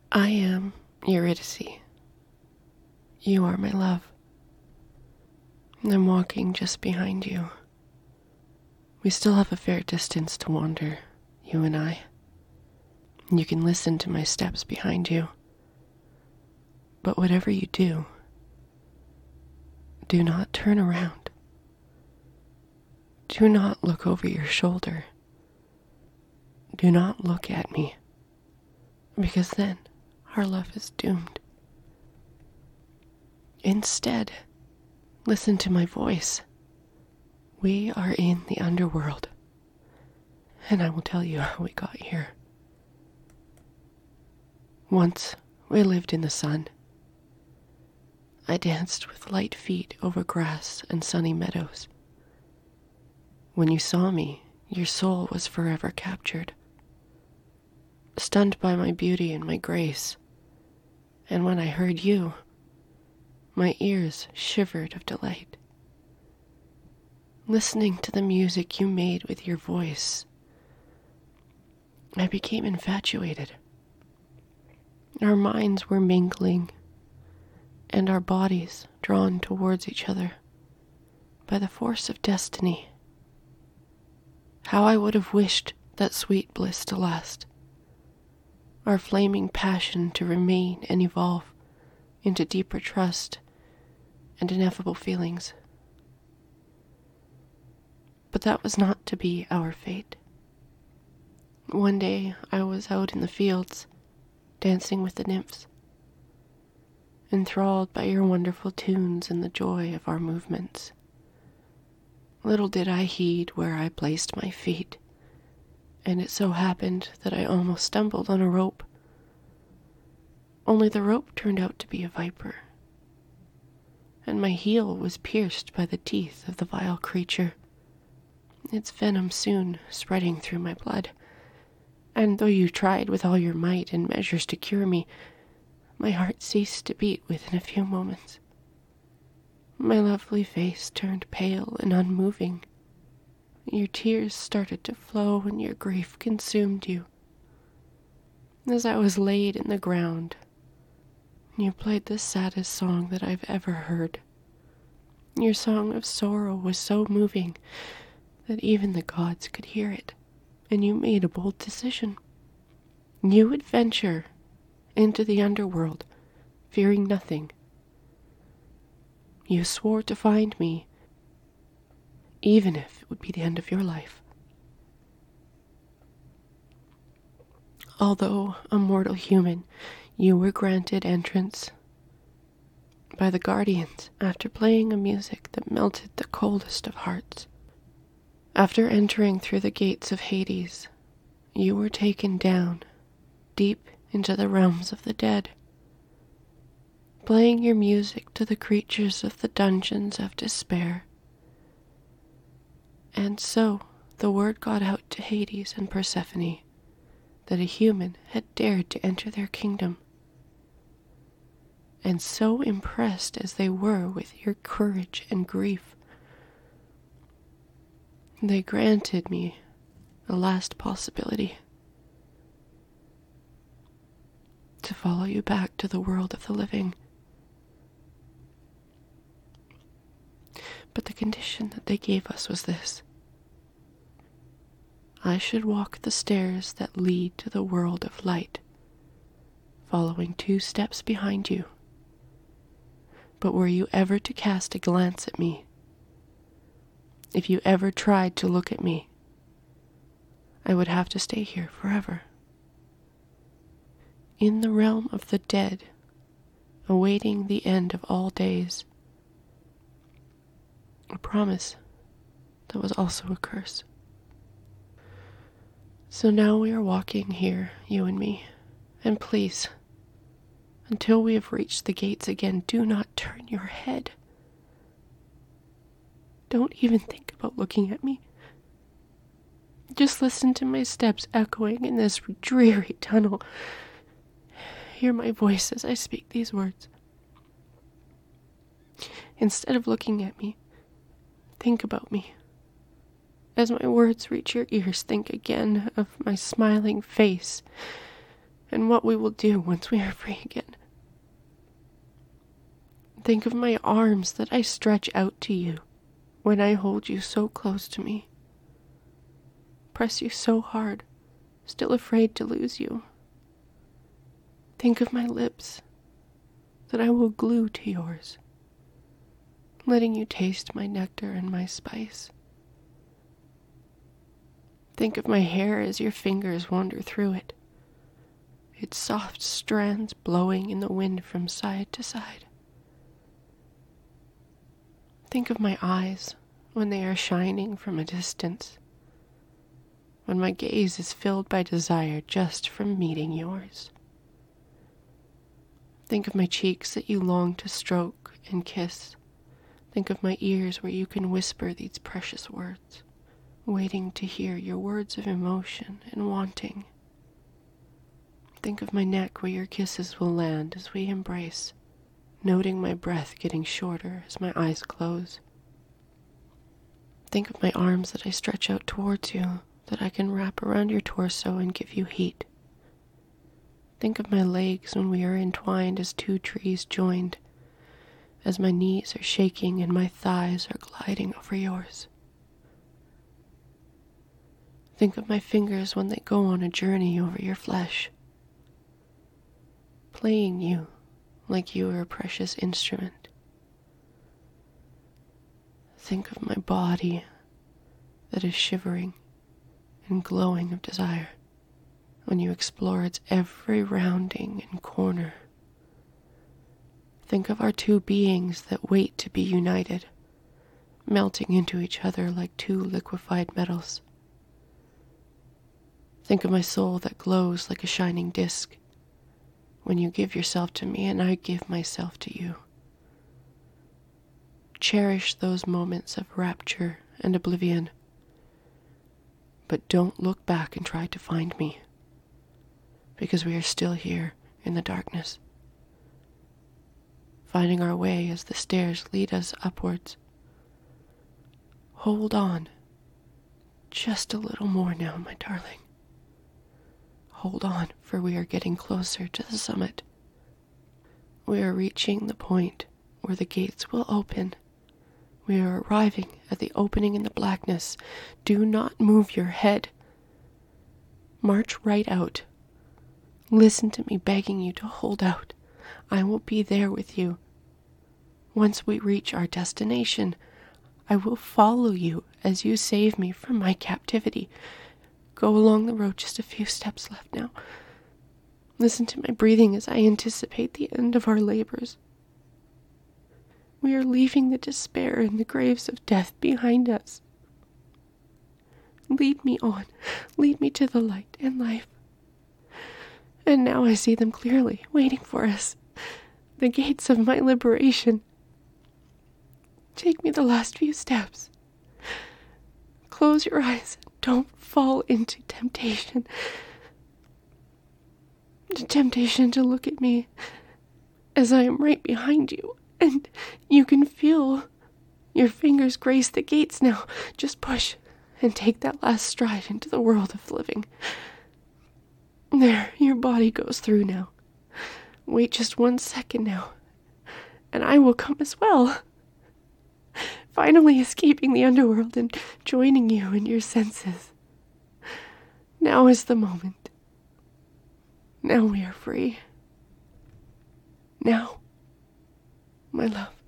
I am Eurydice. You are my love. I'm walking just behind you. We still have a fair distance to wander, you and I. You can listen to my steps behind you. But whatever you do, do not turn around. Do not look over your shoulder. Do not look at me, because then our love is doomed. Instead, listen to my voice. We are in the underworld, and I will tell you how we got here. Once, we lived in the sun. I danced with light feet over grass and sunny meadows. When you saw me, your soul was forever captured, stunned by my beauty and my grace. And when I heard you, my ears shivered of delight. Listening to the music you made with your voice, I became infatuated. Our minds were mingling, and our bodies drawn towards each other by the force of destiny. How I would have wished that sweet bliss to last, our flaming passion to remain and evolve into deeper trust and ineffable feelings. But that was not to be our fate. One day I was out in the fields, dancing with the nymphs, enthralled by your wonderful tunes and the joy of our movements. Little did I heed where I placed my feet, and it so happened that I almost stumbled on a rope. Only the rope turned out to be a viper, and my heel was pierced by the teeth of the vile creature, its venom soon spreading through my blood. And though you tried with all your might and measures to cure me, my heart ceased to beat within a few moments. My lovely face turned pale and unmoving. Your tears started to flow and your grief consumed you. As I was laid in the ground, you played the saddest song that I've ever heard. Your song of sorrow was so moving that even the gods could hear it, and you made a bold decision. You would venture into the underworld, fearing nothing. You swore to find me, even if it would be the end of your life. Although a mortal human, you were granted entrance by the guardians after playing a music that melted the coldest of hearts. After entering through the gates of Hades, you were taken down, deep into the realms of the dead, playing your music to the creatures of the dungeons of despair. And so the word got out to Hades and Persephone that a human had dared to enter their kingdom. And so impressed as they were with your courage and grief, they granted me a last possibility to follow you back to the world of the living. But the condition that they gave us was this: I should walk the stairs that lead to the world of light, following 2 steps behind you. But were you ever to cast a glance at me, if you ever tried to look at me, I would have to stay here forever, in the realm of the dead, awaiting the end of all days. A promise that was also a curse. So now we are walking here, you and me, and please, until we have reached the gates again, do not turn your head. Don't even think about looking at me. Just listen to my steps echoing in this dreary tunnel. Hear my voice as I speak these words. Instead of looking at me, think about me. As my words reach your ears, think again of my smiling face and what we will do once we are free again. Think of my arms that I stretch out to you when I hold you so close to me. Press you so hard, still afraid to lose you. Think of my lips that I will glue to yours, letting you taste my nectar and my spice. Think of my hair as your fingers wander through it, its soft strands blowing in the wind from side to side. Think of my eyes when they are shining from a distance, when my gaze is filled by desire just from meeting yours. Think of my cheeks that you long to stroke and kiss. Think of my ears where you can whisper these precious words, waiting to hear your words of emotion and wanting. Think of my neck where your kisses will land as we embrace, noting my breath getting shorter as my eyes close. Think of my arms that I stretch out towards you, that I can wrap around your torso and give you heat. Think of my legs when we are entwined as two trees joined, as my knees are shaking and my thighs are gliding over yours. Think of my fingers when they go on a journey over your flesh, playing you like you are a precious instrument. Think of my body that is shivering and glowing of desire when you explore its every rounding and corner. Think of our two beings that wait to be united, melting into each other like two liquefied metals. Think of my soul that glows like a shining disk when you give yourself to me and I give myself to you. Cherish those moments of rapture and oblivion, but don't look back and try to find me, because we are still here in the darkness, finding our way as the stairs lead us upwards. Hold on, just a little more now, my darling. Hold on, for we are getting closer to the summit. We are reaching the point where the gates will open. We are arriving at the opening in the blackness. Do not move your head. March right out. Listen to me begging you to hold out. I will be there with you. Once we reach our destination, I will follow you as you save me from my captivity. Go along the road, just a few steps left now. Listen to my breathing as I anticipate the end of our labors. We are leaving the despair and the graves of death behind us. Lead me on. Lead me to the light and life. And now I see them clearly, waiting for us. The gates of my liberation. Take me the last few steps. Close your eyes. Don't fall into temptation. The temptation to look at me as I am right behind you. And you can feel your fingers grace the gates now. Just push and take that last stride into the world of living. There, your body goes through now. Wait just 1 second now, and I will come as well. Finally escaping the underworld and joining you in your senses. Now is the moment. Now we are free. Now, my love.